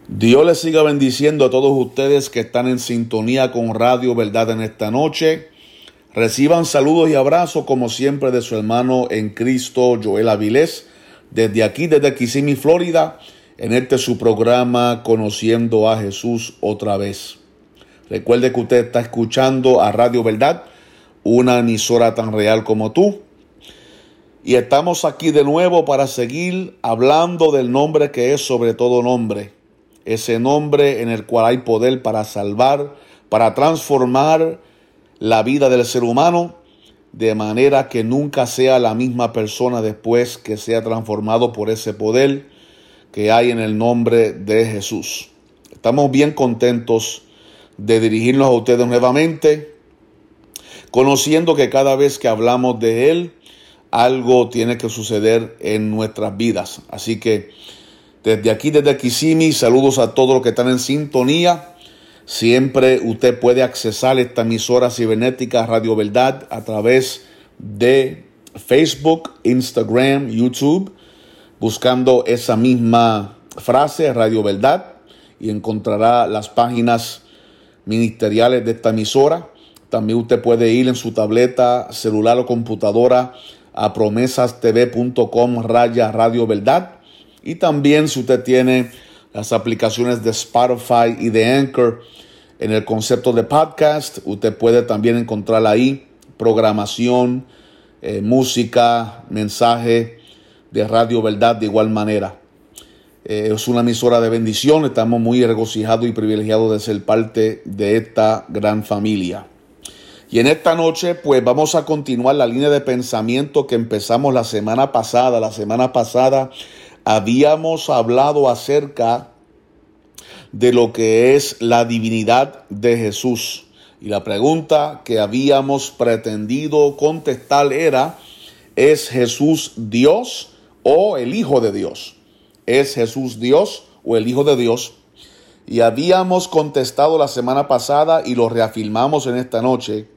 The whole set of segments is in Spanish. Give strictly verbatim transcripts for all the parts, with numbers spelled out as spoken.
Dios les siga bendiciendo a todos ustedes que están en sintonía con Radio Verdad en esta noche. Reciban saludos y abrazos como siempre de su hermano en Cristo, Joel Avilés, desde aquí, desde Kissimmee, Florida, en este su programa Conociendo a Jesús otra vez. Recuerde que usted está escuchando a Radio Verdad, una emisora tan real como tú. Y estamos aquí de nuevo para seguir hablando del nombre que es sobre todo nombre. Ese nombre en el cual hay poder para salvar, para transformar la vida del ser humano, de manera que nunca sea la misma persona después que sea transformado por ese poder que hay en el nombre de Jesús. Estamos bien contentos de dirigirnos a ustedes nuevamente, conociendo que cada vez que hablamos de Él, algo tiene que suceder en nuestras vidas. Así que desde aquí, desde Kissimmee, saludos a todos los que están en sintonía. Siempre usted puede accesar esta emisora cibernética Radio Verdad a través de Facebook, Instagram, YouTube, buscando esa misma frase, Radio Verdad, y encontrará las páginas ministeriales de esta emisora. También usted puede ir en su tableta, celular o computadora a promesas t v punto com raya Radio Verdad. Y también si usted tiene las aplicaciones de Spotify y de Anchor en el concepto de podcast, usted puede también encontrar ahí programación, eh, música, mensaje de Radio Verdad de igual manera. Eh, es una emisora de bendición, estamos muy regocijados y privilegiados de ser parte de esta gran familia. Y en esta noche pues vamos a continuar la línea de pensamiento que empezamos la semana pasada. La semana pasada habíamos hablado acerca de lo que es la divinidad de Jesús. Y la pregunta que habíamos pretendido contestar era, ¿es Jesús Dios o el Hijo de Dios? ¿Es Jesús Dios o el Hijo de Dios? Y habíamos contestado la semana pasada y lo reafirmamos en esta noche,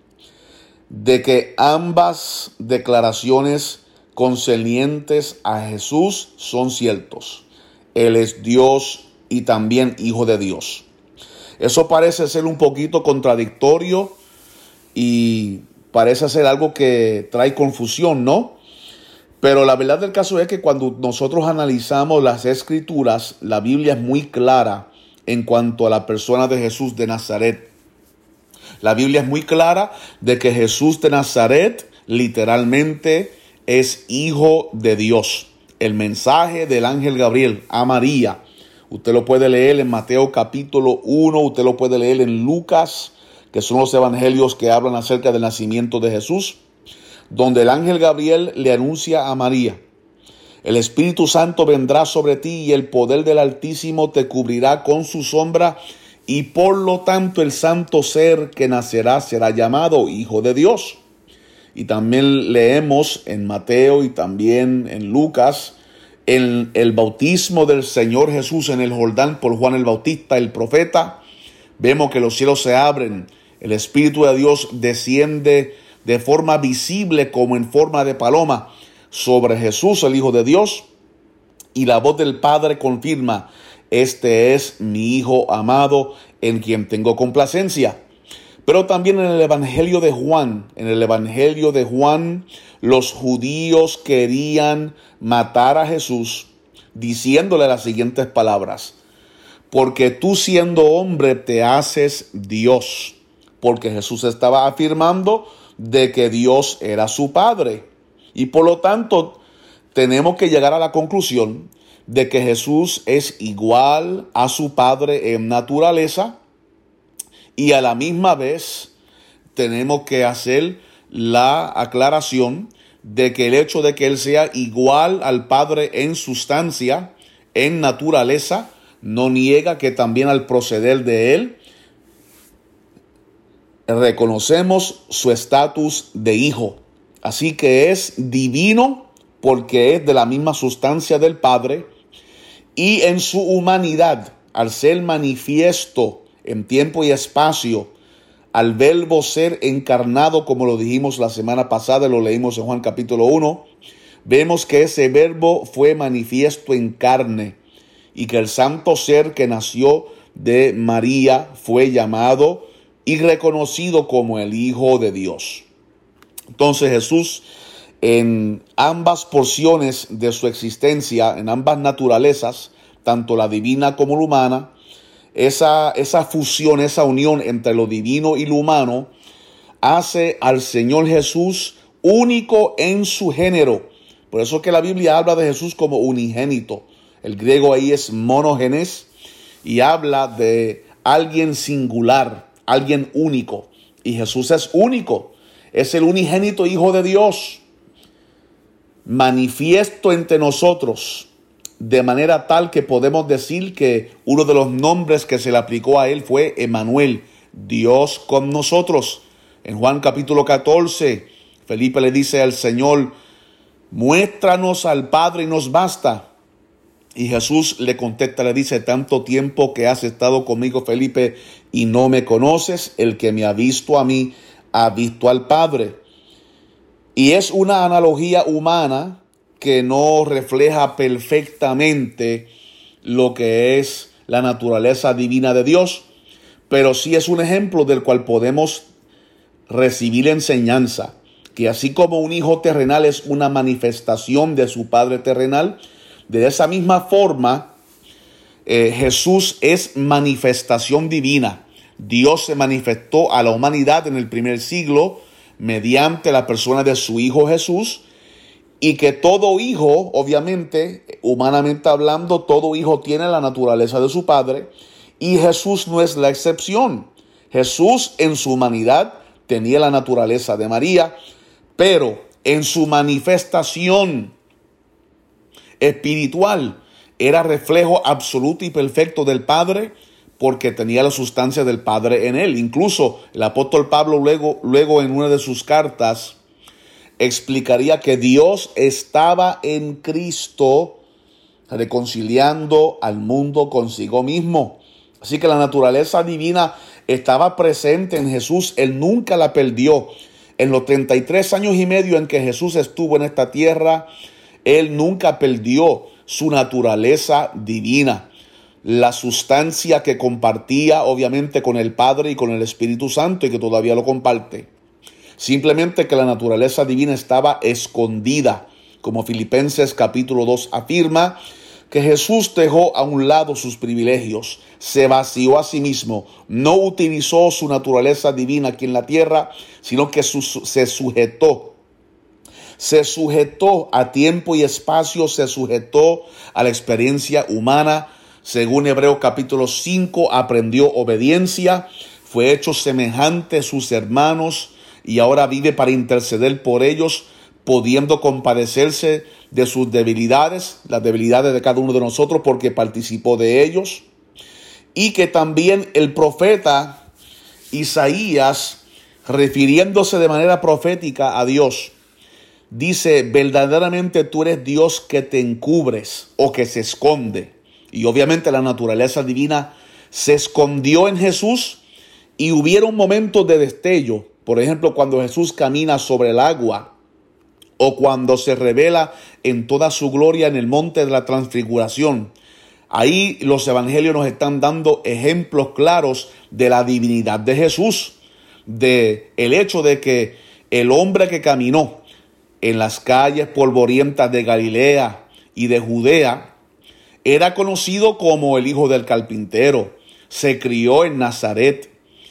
de que ambas declaraciones concernientes a Jesús son ciertos. Él es Dios y también Hijo de Dios. Eso parece ser un poquito contradictorio y parece ser algo que trae confusión, ¿no? Pero la verdad del caso es que cuando nosotros analizamos las Escrituras, la Biblia es muy clara en cuanto a la persona de Jesús de Nazaret. La Biblia es muy clara de que Jesús de Nazaret literalmente es Hijo de Dios. El mensaje del ángel Gabriel a María, usted lo puede leer en Mateo capítulo uno, usted lo puede leer en Lucas, que son los evangelios que hablan acerca del nacimiento de Jesús, donde el ángel Gabriel le anuncia a María: el Espíritu Santo vendrá sobre ti y el poder del Altísimo te cubrirá con su sombra, y por lo tanto el santo ser que nacerá será llamado Hijo de Dios. Y también leemos en Mateo y también en Lucas el, el bautismo del Señor Jesús en el Jordán por Juan el Bautista, el profeta. Vemos que los cielos se abren, el Espíritu de Dios desciende de forma visible como en forma de paloma sobre Jesús, el Hijo de Dios. Y la voz del Padre confirma: este es mi Hijo amado, en quien tengo complacencia. Pero también en el Evangelio de Juan, en el Evangelio de Juan, los judíos querían matar a Jesús, diciéndole las siguientes palabras: porque tú siendo hombre te haces Dios. Porque Jesús estaba afirmando de que Dios era su Padre. Y por lo tanto, tenemos que llegar a la conclusión de que Jesús es igual a su Padre en naturaleza, y a la misma vez tenemos que hacer la aclaración de que el hecho de que Él sea igual al Padre en sustancia, en naturaleza, no niega que también al proceder de Él reconocemos su estatus de Hijo. Así que es divino porque es de la misma sustancia del Padre, y en su humanidad, al ser manifiesto en tiempo y espacio, al verbo ser encarnado, como lo dijimos la semana pasada, lo leímos en Juan capítulo uno, vemos que ese verbo fue manifiesto en carne y que el santo ser que nació de María fue llamado y reconocido como el Hijo de Dios. Entonces Jesús, en ambas porciones de su existencia, en ambas naturalezas, tanto la divina como la humana, esa, esa fusión, esa unión entre lo divino y lo humano, hace al Señor Jesús único en su género. Por eso que la Biblia habla de Jesús como unigénito. El griego ahí es monogenes y habla de alguien singular, alguien único. Y Jesús es único, es el unigénito Hijo de Dios, manifiesto entre nosotros, de manera tal que podemos decir que uno de los nombres que se le aplicó a él fue Emmanuel, Dios con nosotros. En Juan capítulo catorce, Felipe le dice al Señor: muéstranos al Padre y nos basta. Y Jesús le contesta, le dice: tanto tiempo que has estado conmigo, Felipe, y no me conoces, el que me ha visto a mí, ha visto al Padre. Y es una analogía humana que no refleja perfectamente lo que es la naturaleza divina de Dios, pero sí es un ejemplo del cual podemos recibir enseñanza, que así como un hijo terrenal es una manifestación de su padre terrenal, de esa misma forma eh, Jesús es manifestación divina. Dios se manifestó a la humanidad en el primer siglo mediante la persona de su Hijo Jesús, y que todo hijo, obviamente, humanamente hablando, todo hijo tiene la naturaleza de su padre, y Jesús no es la excepción. Jesús en su humanidad tenía la naturaleza de María, pero en su manifestación espiritual era reflejo absoluto y perfecto del Padre, porque tenía la sustancia del Padre en él. Incluso el apóstol Pablo luego, luego en una de sus cartas explicaría que Dios estaba en Cristo reconciliando al mundo consigo mismo. Así que la naturaleza divina estaba presente en Jesús. Él nunca la perdió. En los treinta y tres años y medio en que Jesús estuvo en esta tierra, Él nunca perdió su naturaleza divina. La sustancia que compartía obviamente con el Padre y con el Espíritu Santo, y que todavía lo comparte. Simplemente que la naturaleza divina estaba escondida, como Filipenses capítulo dos afirma, que Jesús dejó a un lado sus privilegios, se vació a sí mismo, no utilizó su naturaleza divina aquí en la tierra, sino que su, se sujetó, se sujetó a tiempo y espacio, se sujetó a la experiencia humana. Según Hebreos capítulo cinco, aprendió obediencia, fue hecho semejante a sus hermanos, y ahora vive para interceder por ellos, pudiendo compadecerse de sus debilidades, las debilidades de cada uno de nosotros, porque participó de ellos. Y que también el profeta Isaías, refiriéndose de manera profética a Dios, dice: verdaderamente tú eres Dios que te encubres o que se esconde. Y obviamente la naturaleza divina se escondió en Jesús, y hubieron momentos de destello. Por ejemplo, cuando Jesús camina sobre el agua, o cuando se revela en toda su gloria en el monte de la transfiguración. Ahí los evangelios nos están dando ejemplos claros de la divinidad de Jesús, de el hecho de que el hombre que caminó en las calles polvorientas de Galilea y de Judea era conocido como el hijo del carpintero. Se crió en Nazaret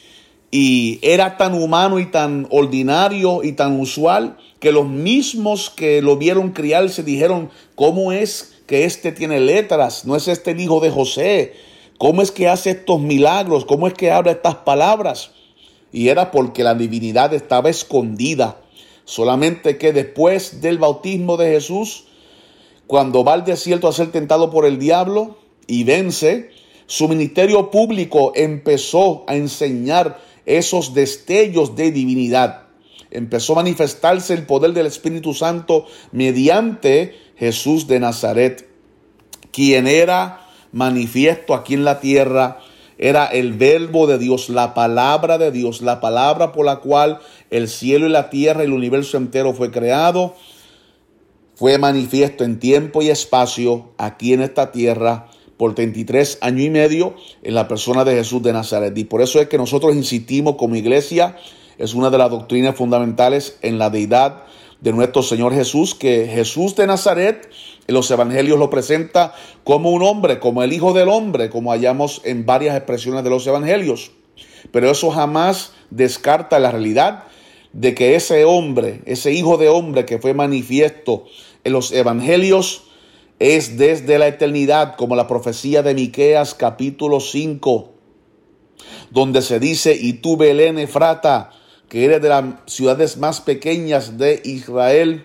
y era tan humano y tan ordinario y tan usual que los mismos que lo vieron criarse dijeron: ¿cómo es que este tiene letras? ¿No es este el hijo de José? ¿Cómo es que hace estos milagros? ¿Cómo es que habla estas palabras? Y era porque la divinidad estaba escondida. Solamente que después del bautismo de Jesús, cuando va al desierto a ser tentado por el diablo y vence, su ministerio público empezó a enseñar esos destellos de divinidad. Empezó a manifestarse el poder del Espíritu Santo mediante Jesús de Nazaret, quien era manifiesto aquí en la tierra. Era el verbo de Dios, la palabra de Dios, la palabra por la cual el cielo y la tierra y el universo entero fue creado. Fue manifiesto en tiempo y espacio aquí en esta tierra por treinta y tres años y medio en la persona de Jesús de Nazaret. Y por eso es que nosotros insistimos como iglesia, es una de las doctrinas fundamentales en la deidad de nuestro Señor Jesús, que Jesús de Nazaret en los evangelios lo presenta como un hombre, como el Hijo del Hombre, como hallamos en varias expresiones de los evangelios. Pero eso jamás descarta la realidad de que ese hombre, ese Hijo de Hombre que fue manifiesto en los evangelios, es desde la eternidad, como la profecía de Miqueas capítulo cinco, donde se dice: y tú, Belén Efrata, que eres de las ciudades más pequeñas de Israel,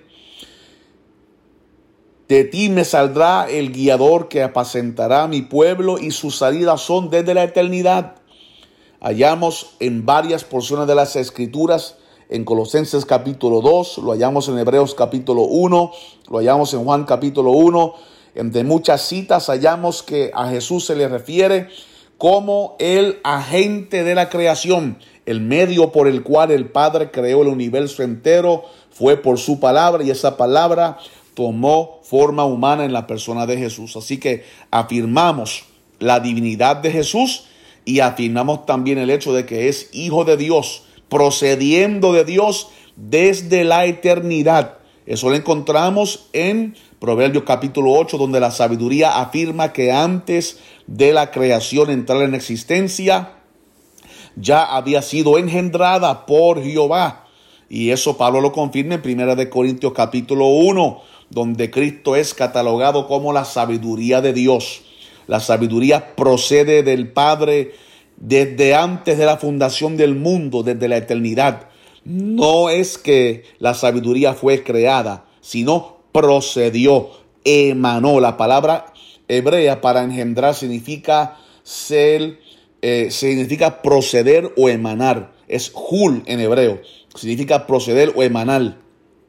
de ti me saldrá el guiador que apacentará a mi pueblo, y sus salidas son desde la eternidad. Hallamos en varias porciones de las Escrituras, en Colosenses capítulo dos, lo hallamos en Hebreos capítulo uno, lo hallamos en Juan capítulo uno. Entre muchas citas hallamos que a Jesús se le refiere como el agente de la creación. El medio por el cual el Padre creó el universo entero fue por su palabra, y esa palabra tomó forma humana en la persona de Jesús. Así que afirmamos la divinidad de Jesús y afirmamos también el hecho de que es Hijo de Dios, procediendo de Dios desde la eternidad. Eso lo encontramos en Proverbios capítulo ocho, donde la sabiduría afirma que antes de la creación entrar en existencia, ya había sido engendrada por Jehová. Y eso Pablo lo confirma en primera de Corintios capítulo uno, donde Cristo es catalogado como la sabiduría de Dios. La sabiduría procede del Padre desde antes de la fundación del mundo, desde la eternidad. No es que la sabiduría fue creada, sino procedió, emanó. La palabra hebrea para engendrar significa ser, eh, significa proceder o emanar. Es hul en hebreo, significa proceder o emanar.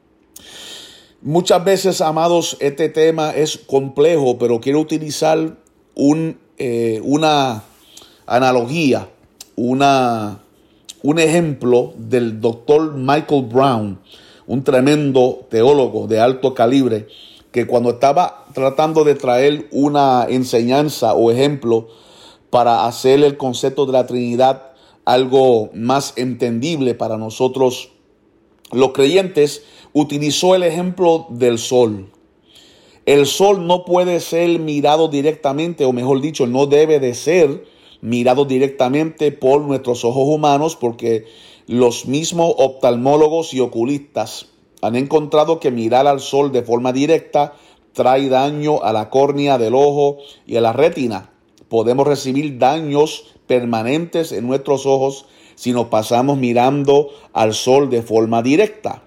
Muchas veces, amados, este tema es complejo, pero quiero utilizar un, eh, una analogía, una, un ejemplo del doctor Michael Brown, un tremendo teólogo de alto calibre, que cuando estaba tratando de traer una enseñanza o ejemplo para hacer el concepto de la Trinidad algo más entendible para nosotros los creyentes, utilizó el ejemplo del sol. El sol no puede ser mirado directamente, o mejor dicho, no debe de ser mirado directamente por nuestros ojos humanos, porque los mismos oftalmólogos y oculistas han encontrado que mirar al sol de forma directa trae daño a la córnea del ojo y a la retina. Podemos recibir daños permanentes en nuestros ojos si nos pasamos mirando al sol de forma directa.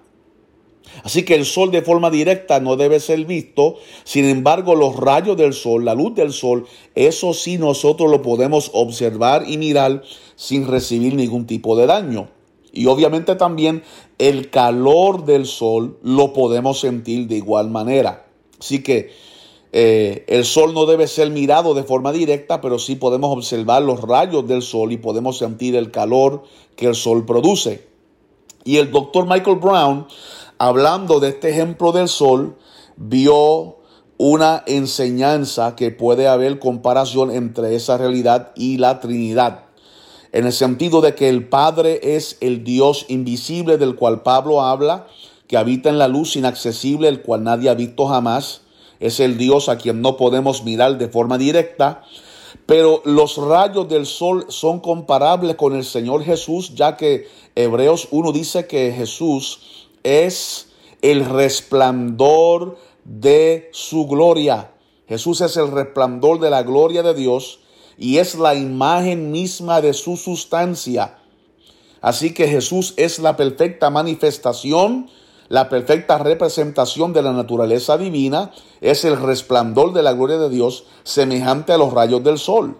Así que el sol de forma directa no debe ser visto. Sin embargo, los rayos del sol, la luz del sol, eso sí nosotros lo podemos observar y mirar sin recibir ningún tipo de daño. Y obviamente también el calor del sol lo podemos sentir de igual manera. Así que eh, el sol no debe ser mirado de forma directa, pero sí podemos observar los rayos del sol y podemos sentir el calor que el sol produce. Y el doctor Michael Brown, hablando de este ejemplo del sol, vio una enseñanza que puede haber comparación entre esa realidad y la Trinidad, en el sentido de que el Padre es el Dios invisible del cual Pablo habla, que habita en la luz inaccesible, el cual nadie ha visto jamás. Es el Dios a quien no podemos mirar de forma directa. Pero los rayos del sol son comparables con el Señor Jesús, ya que Hebreos uno dice que Jesús es el resplandor de su gloria. Jesús es el resplandor de la gloria de Dios y es la imagen misma de su sustancia. Así que Jesús es la perfecta manifestación, la perfecta representación de la naturaleza divina, es el resplandor de la gloria de Dios, semejante a los rayos del sol.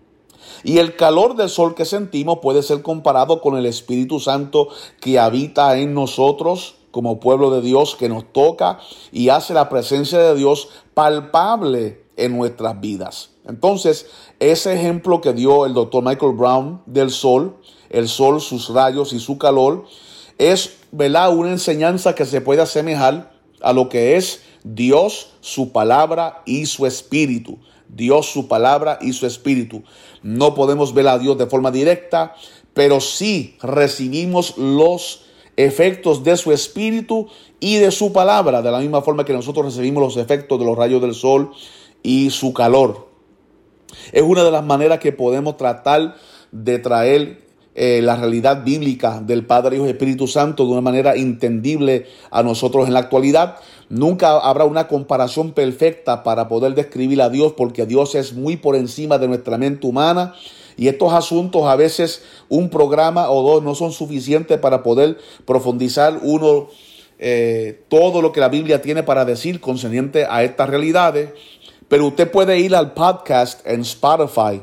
Y el calor del sol que sentimos puede ser comparado con el Espíritu Santo que habita en nosotros como pueblo de Dios, que nos toca y hace la presencia de Dios palpable en nuestras vidas. Entonces, ese ejemplo que dio el doctor Michael Brown del sol, el sol, sus rayos y su calor, es, ¿verdad?, una enseñanza que se puede asemejar a lo que es Dios, su palabra y su espíritu. Dios, su palabra y su espíritu. No podemos ver a Dios de forma directa, pero sí recibimos los efectos de su espíritu y de su palabra, de la misma forma que nosotros recibimos los efectos de los rayos del sol y su calor. Es una de las maneras que podemos tratar de traer eh, la realidad bíblica del Padre, Hijo y Espíritu Santo de una manera entendible a nosotros en la actualidad. Nunca habrá una comparación perfecta para poder describir a Dios, porque Dios es muy por encima de nuestra mente humana. Y estos asuntos, a veces un programa o dos no son suficientes para poder profundizar uno eh, todo lo que la Biblia tiene para decir concerniente a estas realidades. Pero usted puede ir al podcast en Spotify,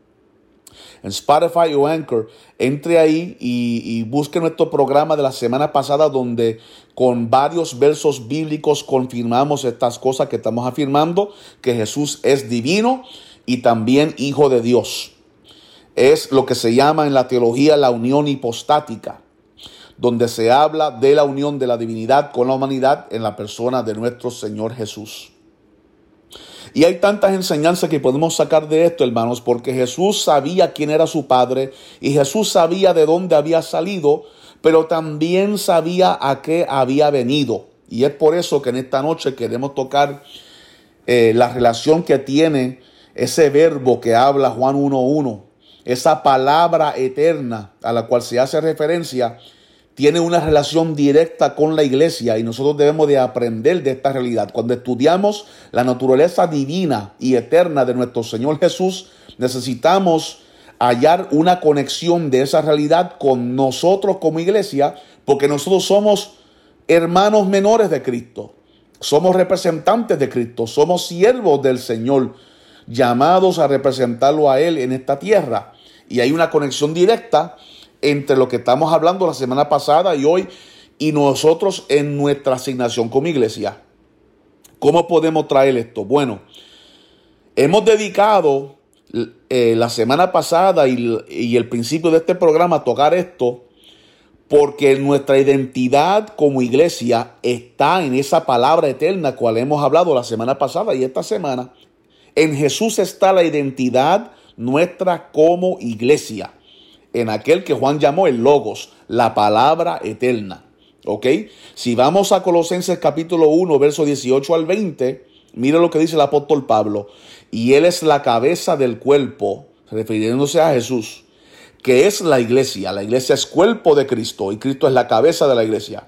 en Spotify o Anchor. Entre ahí y, y busque nuestro programa de la semana pasada, donde con varios versos bíblicos confirmamos estas cosas que estamos afirmando, que Jesús es divino y también Hijo de Dios. Es lo que se llama en la teología la unión hipostática, donde se habla de la unión de la divinidad con la humanidad en la persona de nuestro Señor Jesús. Y hay tantas enseñanzas que podemos sacar de esto, hermanos, porque Jesús sabía quién era su Padre y Jesús sabía de dónde había salido, pero también sabía a qué había venido. Y es por eso que en esta noche queremos tocar eh, la relación que tiene ese verbo que habla Juan uno uno. Esa palabra eterna a la cual se hace referencia tiene una relación directa con la iglesia, y nosotros debemos de aprender de esta realidad. Cuando estudiamos la naturaleza divina y eterna de nuestro Señor Jesús, necesitamos hallar una conexión de esa realidad con nosotros como iglesia, porque nosotros somos hermanos menores de Cristo, somos representantes de Cristo, somos siervos del Señor, llamados a representarlo a Él en esta tierra. Y hay una conexión directa entre lo que estamos hablando la semana pasada y hoy, y nosotros en nuestra asignación como iglesia. ¿Cómo podemos traer esto? Bueno, hemos dedicado eh, la semana pasada y, y el principio de este programa a tocar esto, porque nuestra identidad como iglesia está en esa palabra eterna cual hemos hablado la semana pasada y esta semana. En Jesús está la identidad nuestra como iglesia, en aquel que Juan llamó el Logos, la palabra eterna. ¿Ok? Si vamos a Colosenses capítulo uno, verso dieciocho al veinte, mire lo que dice el apóstol Pablo. Y Él es la cabeza del cuerpo, refiriéndose a Jesús, que es la iglesia. La iglesia es cuerpo de Cristo y Cristo es la cabeza de la iglesia.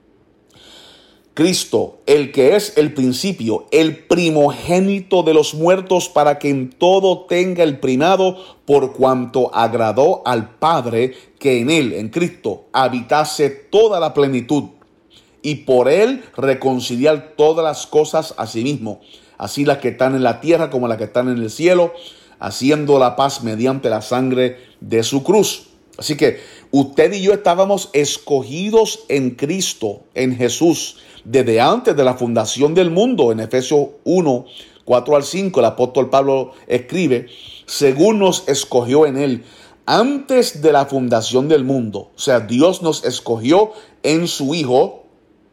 Cristo, el que es el principio, el primogénito de los muertos, para que en todo tenga el primado, por cuanto agradó al Padre que en él, en Cristo, habitase toda la plenitud, y por él reconciliar todas las cosas a sí mismo, así las que están en la tierra como las que están en el cielo, haciendo la paz mediante la sangre de su cruz. Así que usted y yo estábamos escogidos en Cristo, en Jesús, desde antes de la fundación del mundo. En Efesios uno, cuatro al cinco, el apóstol Pablo escribe, según nos escogió en él antes de la fundación del mundo. O sea, Dios nos escogió en su Hijo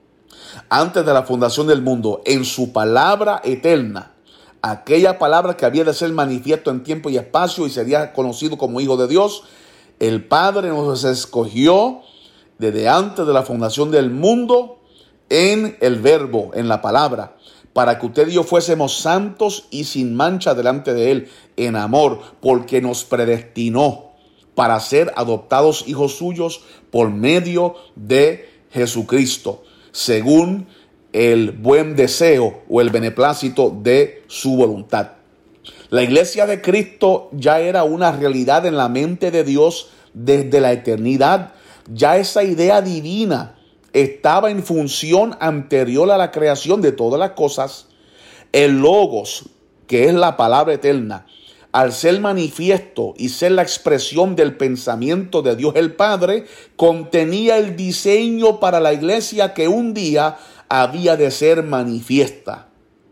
antes de la fundación del mundo, en su palabra eterna. Aquella palabra que había de ser manifiesto en tiempo y espacio y sería conocido como Hijo de Dios. El Padre nos escogió desde antes de la fundación del mundo en el verbo, en la palabra, para que usted y yo fuésemos santos y sin mancha delante de Él en amor, porque nos predestinó para ser adoptados hijos suyos por medio de Jesucristo, según el buen deseo o el beneplácito de su voluntad. La iglesia de Cristo ya era una realidad en la mente de Dios desde la eternidad. Ya esa idea divina estaba en función anterior a la creación de todas las cosas. El Logos, que es la palabra eterna, al ser manifiesto y ser la expresión del pensamiento de Dios el Padre, contenía el diseño para la iglesia que un día había de ser manifiesta.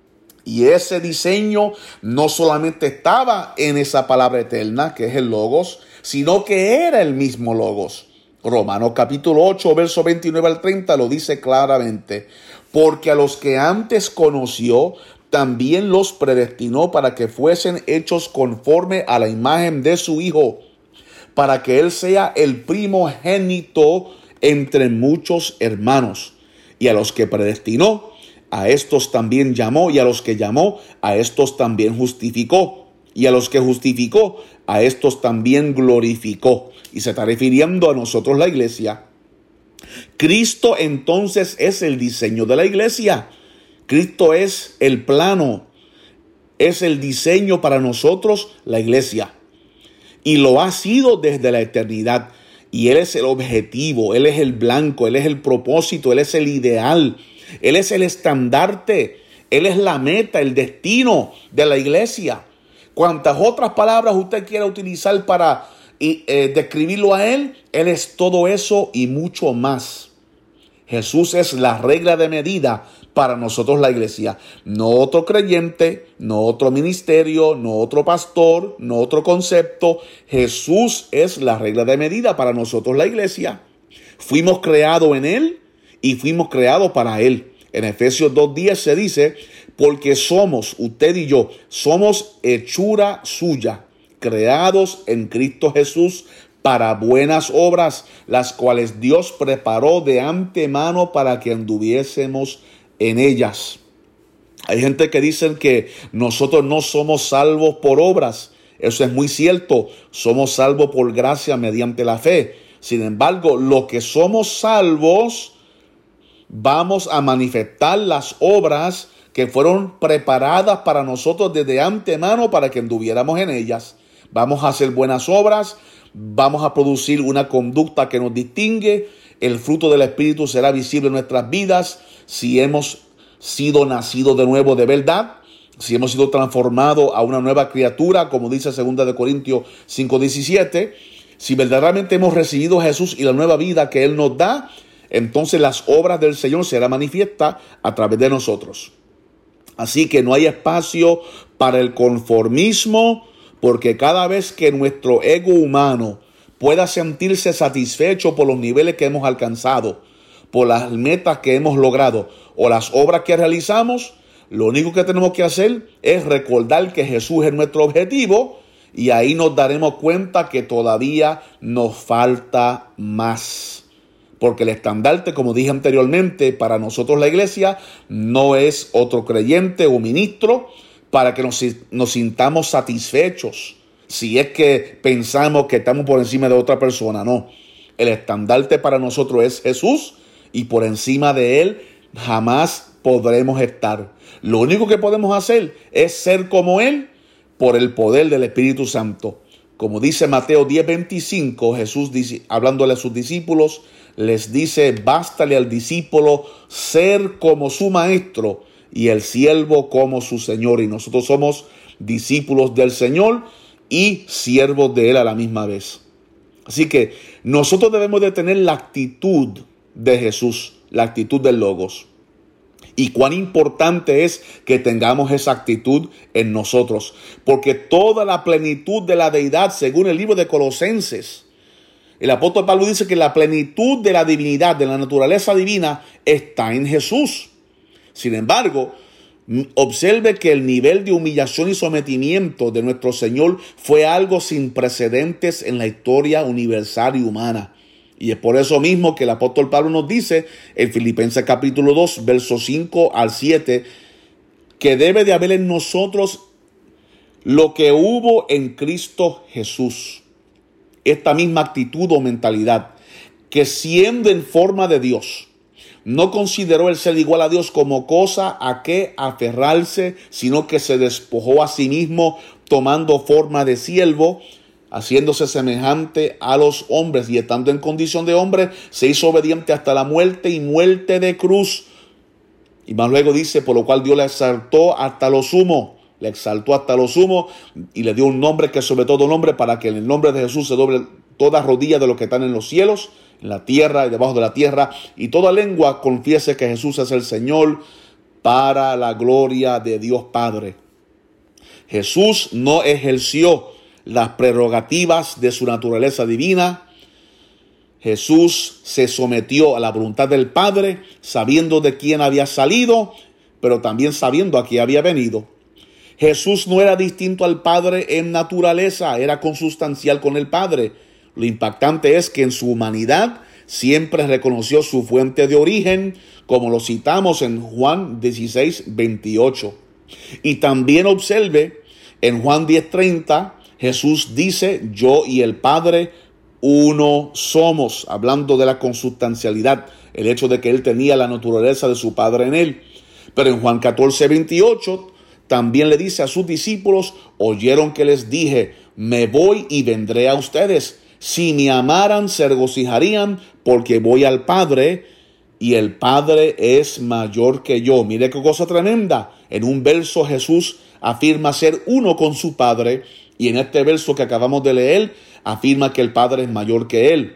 Y ese diseño no solamente estaba en esa palabra eterna, que es el Logos, sino que era el mismo Logos. Romanos capítulo ocho, verso veintinueve al treinta lo dice claramente. Porque a los que antes conoció, también los predestinó para que fuesen hechos conforme a la imagen de su Hijo, para que Él sea el primogénito entre muchos hermanos. Y a los que predestinó, a estos también llamó, y a los que llamó, a estos también justificó, y a los que justificó, a estos también glorificó. Y se está refiriendo a nosotros, la iglesia. Cristo entonces es el diseño de la iglesia. Cristo es el plano, es el diseño para nosotros, la iglesia. Y lo ha sido desde la eternidad. Y Él es el objetivo, Él es el blanco, Él es el propósito, Él es el ideal, Él es el estandarte, Él es la meta, el destino de la iglesia. Cuantas otras palabras usted quiera utilizar para eh, describirlo a Él, Él es todo eso y mucho más. Jesús es la regla de medida para nosotros la iglesia. No otro creyente, no otro ministerio, no otro pastor, no otro concepto. Jesús es la regla de medida para nosotros la iglesia. Fuimos creados en Él y fuimos creados para Él. En Efesios dos diez se dice, porque somos, usted y yo, somos hechura suya, creados en Cristo Jesús para buenas obras, las cuales Dios preparó de antemano para que anduviésemos en ellas. Hay gente que dice que nosotros no somos salvos por obras. Eso es muy cierto. Somos salvos por gracia mediante la fe. Sin embargo, lo que somos salvos, vamos a manifestar las obras que fueron preparadas para nosotros desde antemano para que anduviéramos en ellas. Vamos a hacer buenas obras. Vamos a producir una conducta que nos distingue. El fruto del Espíritu será visible en nuestras vidas si hemos sido nacidos de nuevo de verdad, si hemos sido transformados a una nueva criatura, como dice segunda de Corintios cinco diecisiete. Si verdaderamente hemos recibido a Jesús y la nueva vida que Él nos da, entonces las obras del Señor serán manifiestas a través de nosotros. Así que no hay espacio para el conformismo, porque cada vez que nuestro ego humano pueda sentirse satisfecho por los niveles que hemos alcanzado, por las metas que hemos logrado o las obras que realizamos, lo único que tenemos que hacer es recordar que Jesús es nuestro objetivo, y ahí nos daremos cuenta que todavía nos falta más. Porque el estandarte, como dije anteriormente, para nosotros la iglesia no es otro creyente o ministro para que nos, nos sintamos satisfechos. Si es que pensamos que estamos por encima de otra persona, no. El estandarte para nosotros es Jesús, y por encima de Él jamás podremos estar. Lo único que podemos hacer es ser como Él por el poder del Espíritu Santo. Como dice Mateo diez veinticinco, Jesús dice, hablándole a sus discípulos, les dice, bástale al discípulo ser como su maestro y el siervo como su Señor. Y nosotros somos discípulos del Señor y siervos de Él a la misma vez. Así que nosotros debemos de tener la actitud de Jesús, la actitud del Logos. Y cuán importante es que tengamos esa actitud en nosotros, porque toda la plenitud de la deidad, según el libro de Colosenses, el apóstol Pablo dice que la plenitud de la divinidad, de la naturaleza divina, está en Jesús. Sin embargo, observe que el nivel de humillación y sometimiento de nuestro Señor fue algo sin precedentes en la historia universal y humana. Y es por eso mismo que el apóstol Pablo nos dice en Filipenses capítulo dos, versos cinco al siete, que debe de haber en nosotros lo que hubo en Cristo Jesús. Esta misma actitud o mentalidad, que siendo en forma de Dios, no consideró el ser igual a Dios como cosa a que aferrarse, sino que se despojó a sí mismo, tomando forma de siervo, haciéndose semejante a los hombres, y estando en condición de hombre, se hizo obediente hasta la muerte y muerte de cruz. Y más luego dice, por lo cual Dios le exaltó hasta lo sumo, le exaltó hasta lo sumo y le dio un nombre que es sobre todo nombre, para que en el nombre de Jesús se doble toda rodilla de los que están en los cielos, en la tierra y debajo de la tierra, y toda lengua confiese que Jesús es el Señor, para la gloria de Dios Padre. Jesús no ejerció las prerrogativas de su naturaleza divina. Jesús se sometió a la voluntad del Padre, sabiendo de quién había salido, pero también sabiendo a qué había venido. Jesús no era distinto al Padre en naturaleza, era consustancial con el Padre. Lo impactante es que en su humanidad siempre reconoció su fuente de origen, como lo citamos en Juan dieciséis, veintiocho. Y también observe, en Juan diez, treinta, Jesús dice, yo y el Padre uno somos, hablando de la consustancialidad, el hecho de que él tenía la naturaleza de su Padre en él. Pero en Juan catorce, veintiocho, también le dice a sus discípulos, oyeron que les dije, me voy y vendré a ustedes. Si me amaran, se regocijarían, porque voy al Padre, y el Padre es mayor que yo. Mire qué cosa tremenda. En un verso Jesús afirma ser uno con su Padre, y en este verso que acabamos de leer, afirma que el Padre es mayor que él.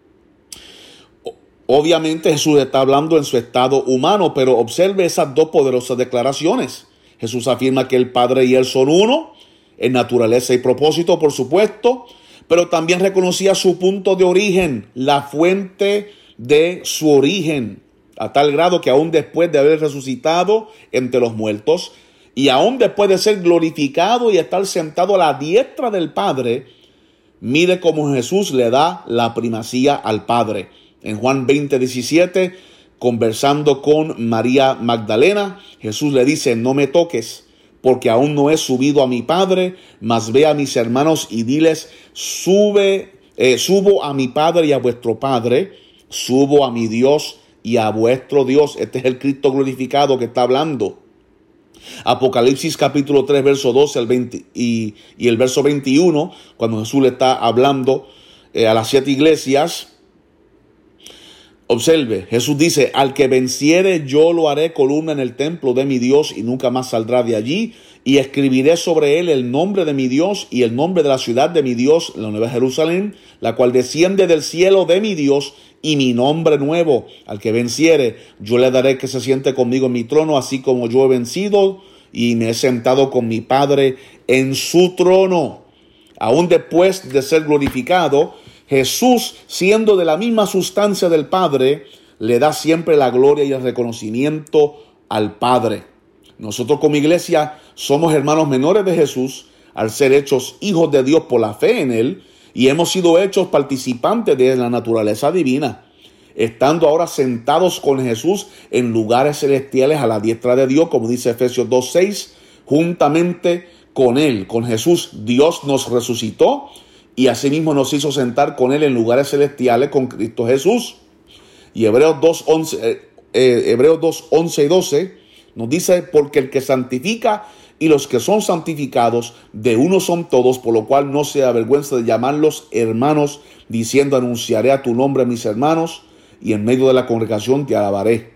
Obviamente Jesús está hablando en su estado humano, pero observe esas dos poderosas declaraciones. Jesús afirma que el Padre y él son uno, en naturaleza y propósito, por supuesto, pero también reconocía su punto de origen, la fuente de su origen, a tal grado que aún después de haber resucitado entre los muertos, y aún después de ser glorificado y estar sentado a la diestra del Padre, mire cómo Jesús le da la primacía al Padre. En Juan veinte, diecisiete, conversando con María Magdalena, Jesús le dice, no me toques, porque aún no he subido a mi Padre, mas ve a mis hermanos y diles, sube, eh, subo a mi Padre y a vuestro Padre, subo a mi Dios y a vuestro Dios. Este es el Cristo glorificado que está hablando. Apocalipsis capítulo tres, verso doce al veinte, y, y el verso veintiuno, cuando Jesús le está hablando eh, a las siete iglesias. Observe, Jesús dice, al que venciere yo lo haré columna en el templo de mi Dios y nunca más saldrá de allí, y escribiré sobre él el nombre de mi Dios y el nombre de la ciudad de mi Dios, la Nueva Jerusalén, la cual desciende del cielo de mi Dios, y mi nombre nuevo. Al que venciere yo le daré que se siente conmigo en mi trono, así como yo he vencido y me he sentado con mi Padre en su trono. Aún después de ser glorificado, Jesús, siendo de la misma sustancia del Padre, le da siempre la gloria y el reconocimiento al Padre. Nosotros como iglesia somos hermanos menores de Jesús al ser hechos hijos de Dios por la fe en Él, y hemos sido hechos participantes de la naturaleza divina, estando ahora sentados con Jesús en lugares celestiales a la diestra de Dios, como dice Efesios dos, seis, juntamente con Él, con Jesús, Dios nos resucitó y asimismo nos hizo sentar con Él en lugares celestiales con Cristo Jesús. Y Hebreos dos, once, eh, eh, Hebreos dos, once y doce nos dice, porque el que santifica y los que son santificados de uno son todos, por lo cual no se avergüenza de llamarlos hermanos, diciendo, anunciaré a tu nombre a mis hermanos, y en medio de la congregación te alabaré.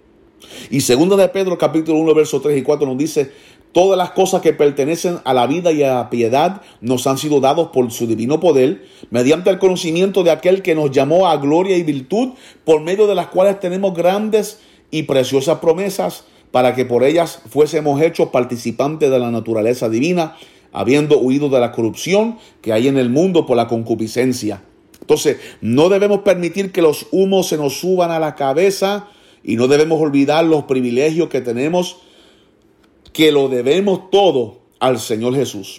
Y segunda de Pedro, capítulo uno, versos tres y cuatro nos dice, todas las cosas que pertenecen a la vida y a la piedad nos han sido dados por su divino poder, mediante el conocimiento de aquel que nos llamó a gloria y virtud, por medio de las cuales tenemos grandes y preciosas promesas, para que por ellas fuésemos hechos participantes de la naturaleza divina, habiendo huido de la corrupción que hay en el mundo por la concupiscencia. Entonces, no debemos permitir que los humos se nos suban a la cabeza, y no debemos olvidar los privilegios que tenemos, que lo debemos todo al Señor Jesús.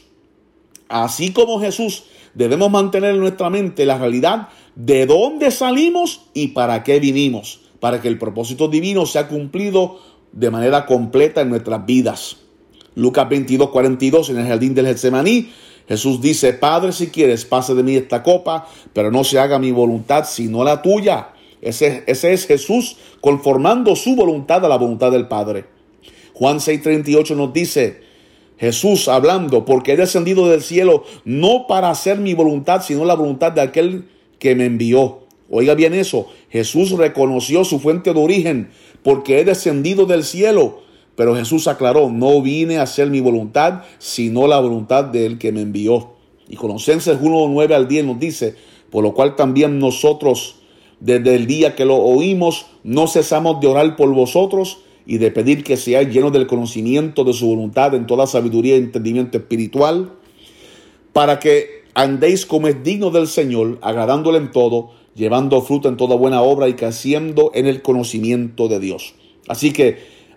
Así como Jesús, debemos mantener en nuestra mente la realidad de dónde salimos y para qué vinimos, para que el propósito divino sea cumplido de manera completa en nuestras vidas. Lucas veintidós, cuarenta y dos, en el jardín del Getsemaní, Jesús dice, Padre, si quieres, pase de mí esta copa, pero no se haga mi voluntad, sino la tuya. Ese, ese es Jesús conformando su voluntad a la voluntad del Padre. Juan seis, treinta y ocho nos dice, Jesús hablando, porque he descendido del cielo no para hacer mi voluntad, sino la voluntad de aquel que me envió. Oiga bien eso, Jesús reconoció su fuente de origen, porque he descendido del cielo. Pero Jesús aclaró, no vine a hacer mi voluntad, sino la voluntad del que me envió. Y Colosenses uno, nueve al diez nos dice, por lo cual también nosotros, desde el día que lo oímos, no cesamos de orar por vosotros y de pedir que seáis llenos del conocimiento de su voluntad en toda sabiduría y entendimiento espiritual, para que andéis como es digno del Señor, agradándole en todo, llevando fruto en toda buena obra y creciendo en el conocimiento de Dios. Así que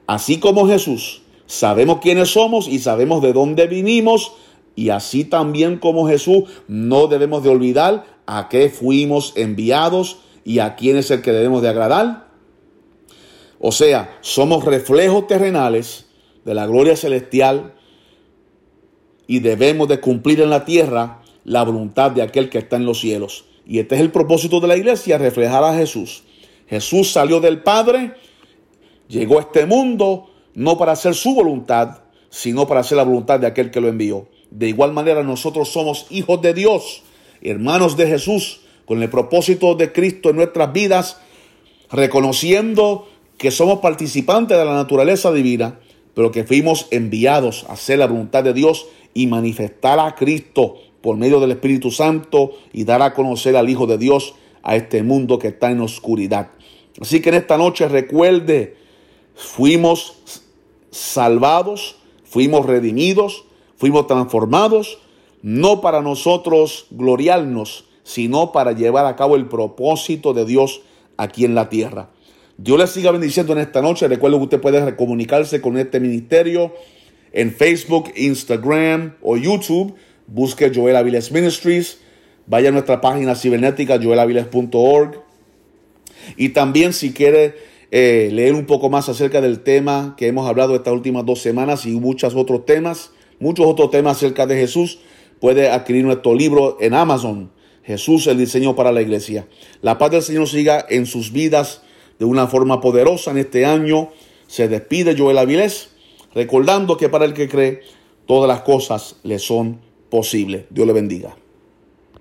Así como Jesús, sabemos quiénes somos y sabemos de dónde vinimos, y así también como Jesús, no debemos de olvidar a qué fuimos enviados y a quién es el que debemos de agradar. O sea, somos reflejos terrenales de la gloria celestial y debemos de cumplir en la tierra la voluntad de aquel que está en los cielos. Y este es el propósito de la iglesia, reflejar a Jesús. Jesús salió del Padre, llegó a este mundo no para hacer su voluntad, sino para hacer la voluntad de aquel que lo envió. De igual manera nosotros somos hijos de Dios, hermanos de Jesús, con el propósito de Cristo en nuestras vidas, reconociendo que somos participantes de la naturaleza divina, pero que fuimos enviados a hacer la voluntad de Dios y manifestar a Cristo por medio del Espíritu Santo y dar a conocer al Hijo de Dios a este mundo que está en oscuridad. Así que en esta noche recuerde, fuimos salvados, fuimos redimidos, fuimos transformados, no para nosotros gloriarnos, sino para llevar a cabo el propósito de Dios aquí en la tierra. Dios les siga bendiciendo en esta noche. Recuerden que usted puede comunicarse con este ministerio en Facebook, Instagram o YouTube. Busque Joel Avilés Ministries. Vaya a nuestra página cibernética joel avilés punto org. Y también si quiere eh, leer un poco más acerca del tema que hemos hablado estas últimas dos semanas y muchos otros temas, muchos otros temas acerca de Jesús, puede adquirir nuestro libro en Amazon. Jesús, el diseño para la iglesia. La paz del Señor siga en sus vidas de una forma poderosa en este año. Se despide Joel Avilés, recordando que para el que cree, todas las cosas le son posibles. Dios le bendiga.